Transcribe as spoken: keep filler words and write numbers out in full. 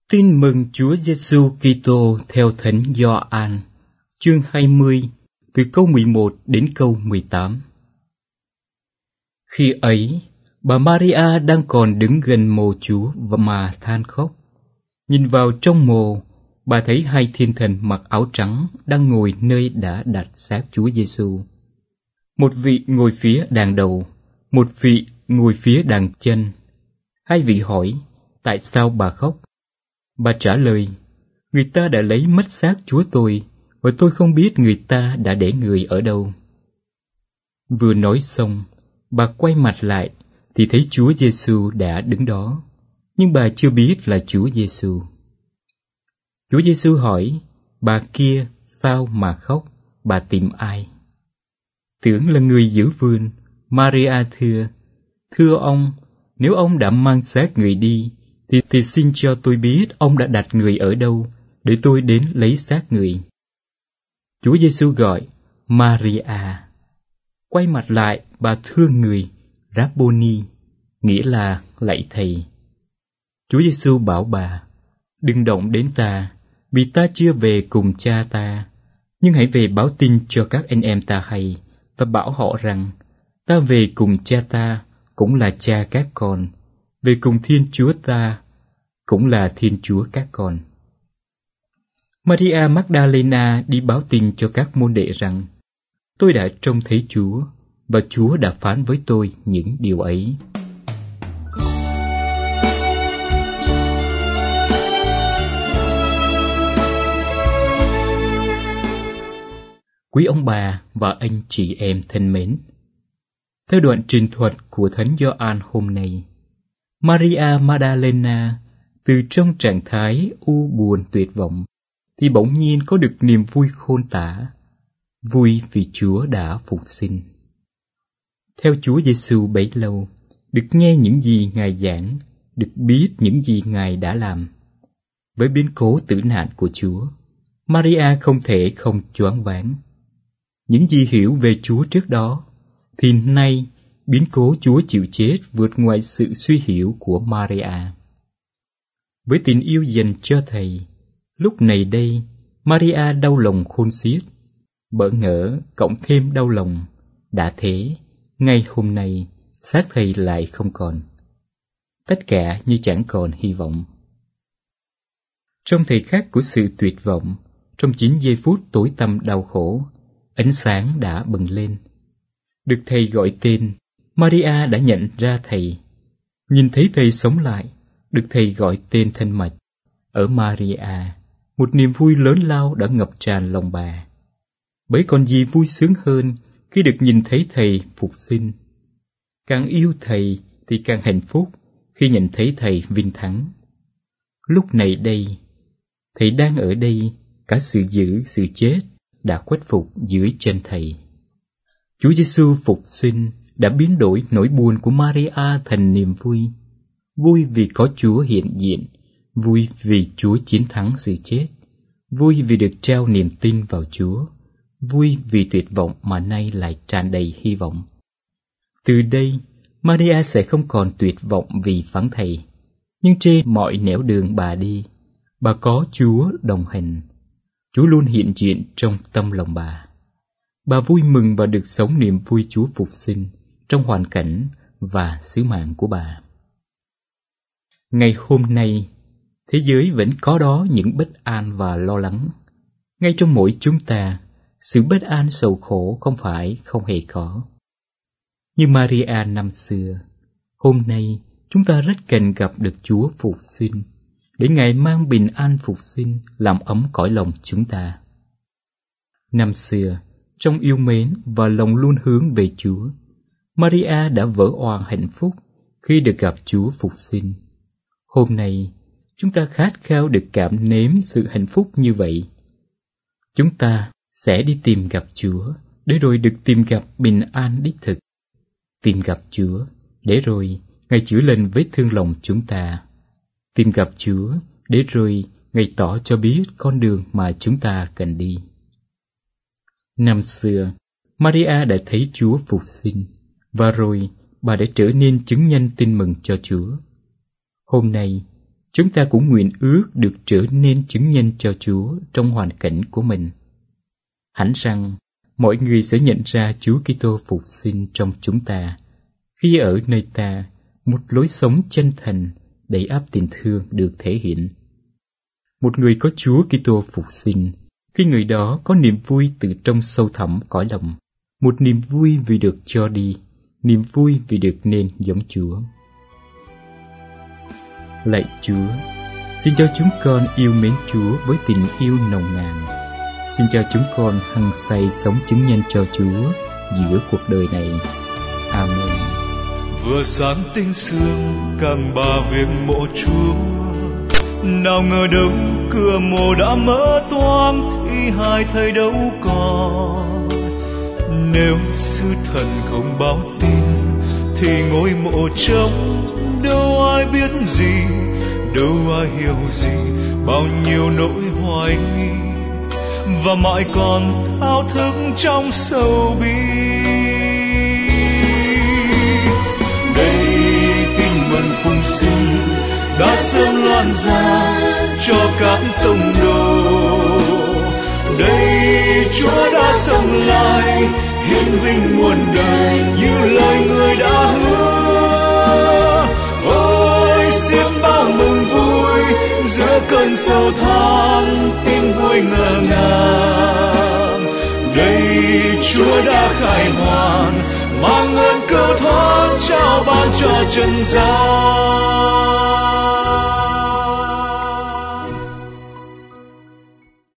Tin mừng Chúa Giêsu Kitô theo Thánh Gioan, chương hai mươi, từ câu mười một đến câu mười tám. Khi ấy, bà Maria đang còn đứng gần mồ Chúa và mà than khóc. Nhìn vào trong mồ, bà thấy hai thiên thần mặc áo trắng đang ngồi nơi đã đặt xác Chúa Giêsu. Một vị ngồi phía đàng đầu, một vị ngồi phía đàng chân. Hai vị hỏi, tại sao bà khóc? Bà trả lời, người ta đã lấy mất xác Chúa tôi, và tôi không biết người ta đã để người ở đâu. Vừa nói xong, bà quay mặt lại, thì thấy Chúa Giêsu đã đứng đó, nhưng bà chưa biết là Chúa Giêsu. Chúa Giêsu hỏi, bà kia sao mà khóc, bà tìm ai? Tưởng là người giữ vườn. Maria thưa, thưa ông, nếu ông đã mang xác người đi, Thì, thì xin cho tôi biết ông đã đặt người ở đâu, để tôi đến lấy xác người. Chúa Giêsu gọi, Maria. Quay mặt lại, bà thưa người, Rabboni, nghĩa là lạy thầy. Chúa Giêsu bảo bà, đừng động đến ta, vì ta chưa về cùng cha ta, nhưng hãy về báo tin cho các anh em ta hay, và bảo họ rằng, ta về cùng cha ta, cũng là cha các con, về cùng Thiên Chúa ta, cũng là Thiên Chúa các con. Maria Magdalena đi báo tin cho các môn đệ rằng, tôi đã trông thấy Chúa, và Chúa đã phán với tôi những điều ấy. Quý ông bà và anh chị em thân mến, theo đoạn trình thuật của Thánh Gioan hôm nay, Maria Magdalena từ trong trạng thái u buồn tuyệt vọng thì bỗng nhiên có được niềm vui khôn tả, vui vì Chúa đã phục sinh. Theo Chúa Giêsu bấy lâu, được nghe những gì Ngài giảng, được biết những gì Ngài đã làm. Với biến cố tử nạn của Chúa, Maria không thể không choáng váng. Những gì hiểu về Chúa trước đó, thì nay biến cố Chúa chịu chết vượt ngoài sự suy hiểu của Maria. Với tình yêu dành cho Thầy, lúc này đây, Maria đau lòng khôn xiết, bỡ ngỡ cộng thêm đau lòng. Đã thế, ngay hôm nay, xác Thầy lại không còn. Tất cả như chẳng còn hy vọng. Trong thời khắc của sự tuyệt vọng, trong chín giây phút tối tăm đau khổ, ánh sáng đã bừng lên. Được Thầy gọi tên, Maria đã nhận ra Thầy. Nhìn thấy Thầy sống lại, được Thầy gọi tên thanh mạch. Ở Maria, một niềm vui lớn lao đã ngập tràn lòng bà. Bởi còn gì vui sướng hơn khi được nhìn thấy Thầy phục sinh. Càng yêu Thầy thì càng hạnh phúc khi nhìn thấy Thầy vinh thắng. Lúc này đây, Thầy đang ở đây, cả sự giữ, sự chết đã khuất phục dưới chân Thầy. Chúa Giêsu phục sinh đã biến đổi nỗi buồn của Maria thành niềm vui. Vui vì có Chúa hiện diện, vui vì Chúa chiến thắng sự chết, vui vì được trao niềm tin vào Chúa, vui vì tuyệt vọng mà nay lại tràn đầy hy vọng. Từ đây, Maria sẽ không còn tuyệt vọng vì vắng Thầy, nhưng trên mọi nẻo đường bà đi, bà có Chúa đồng hành. Chúa luôn hiện diện trong tâm lòng bà. Bà vui mừng và được sống niềm vui Chúa phục sinh trong hoàn cảnh và sứ mạng của bà. Ngày hôm nay, thế giới vẫn có đó những bất an và lo lắng. Ngay trong mỗi chúng ta, sự bất an sầu khổ không phải không hề có. Như Maria năm xưa, hôm nay chúng ta rất cần gặp được Chúa phục sinh, để Ngài mang bình an phục sinh làm ấm cõi lòng chúng ta. Năm xưa, trong yêu mến và lòng luôn hướng về Chúa, Maria đã vỡ òa hạnh phúc khi được gặp Chúa phục sinh. Hôm nay, chúng ta khát khao được cảm nếm sự hạnh phúc như vậy. Chúng ta sẽ đi tìm gặp Chúa, để rồi được tìm gặp bình an đích thực. Tìm gặp Chúa, để rồi Ngài chữa lành vết thương lòng chúng ta. Tìm gặp Chúa, để rồi Ngài tỏ cho biết con đường mà chúng ta cần đi. Năm xưa, Maria đã thấy Chúa phục sinh, và rồi bà đã trở nên chứng nhân tin mừng cho Chúa. Hôm nay, Chúng ta cũng nguyện ước được trở nên chứng nhân cho Chúa trong hoàn cảnh của mình. Hẳn rằng mọi người sẽ nhận ra Chúa Kitô phục sinh trong chúng ta khi ở nơi ta một lối sống chân thành đầy ắp tình thương được thể hiện. Một người có Chúa Kitô phục sinh, khi người đó có niềm vui từ trong sâu thẳm cõi lòng, một niềm vui vì được cho đi, niềm vui vì được nên giống Chúa. Lạy Chúa, xin cho chúng con yêu mến Chúa với tình yêu nồng nàn. Xin cho chúng con hăng say sống chứng nhân cho Chúa giữa cuộc đời này. Amen. Vừa sáng tinh sương càng bà việc mộ Chúa, nào ngờ đâu cửa mộ đã mở toang, thi hài thầy đâu còn. Nếu sư thần không báo tin thì ngôi mộ trống, đâu ai biết gì, đâu ai hiểu gì bao nhiêu nỗi hoài nghi, và mãi còn thao thức trong sầu bi. Đây tin mừng phục sinh đã sớm loan ra cho các tông đồ. Đây Chúa đã sống lại, hiển vinh muôn đời như lời Người đã hứa. Ôi xiêm bao mừng vui giữa cơn sầu than, tin vui ngỡ ngàng. Đây Chúa đã khai hoàn, mang ơn cứu thoát trao ban cho trần gian.